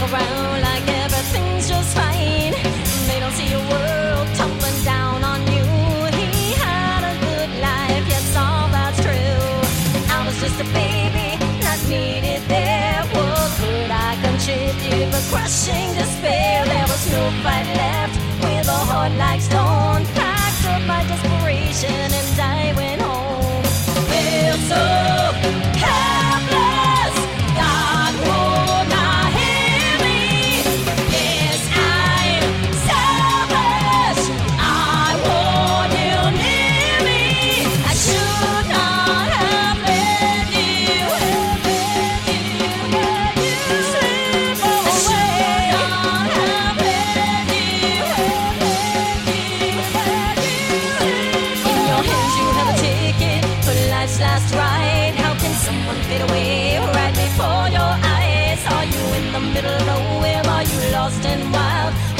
around like everything's just fine. They don't see your world tumbling down on you. He had a good life, yes, all that's true. I was just a baby, not needed there. What could I contribute but crushing despair? There was no fight left with a heart like stone. Packed up by desperation and I went home. Feel so helpless, God would not hear me. Yes, I'm selfish, I want you near me. I should not have let you slip away. I should not have let you in your hands you have a ticket for life's last ride. How can someone fade away right before your eyes? Are you in the middle of nowhere? Are you lost and wild?